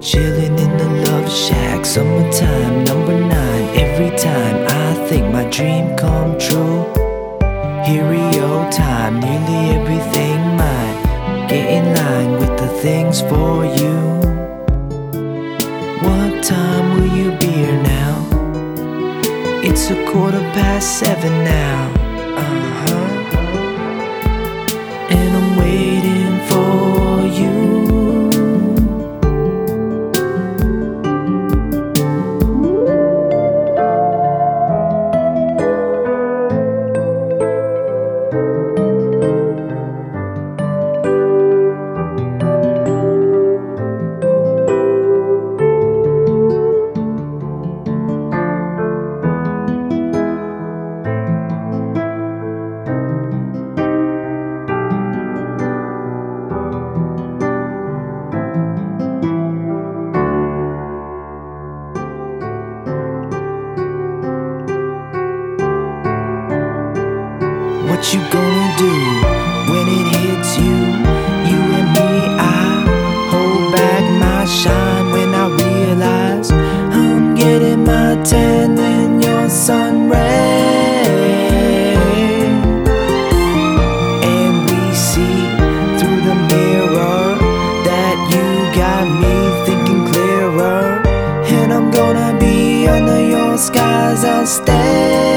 Chilling in the love shack, summertime, #9. Every time I think my dream come true. Hero time, nearly everything mine. Get in line with the things for you. What time will you be here now? It's 7:15 now. And I'm waiting for you. What you gonna do when it hits you? You and me, I hold back my shine when I realize I'm getting my tan in your sun rays. And we see through the mirror that you got me thinking clearer. And I'm gonna be under your skies, I'll stay.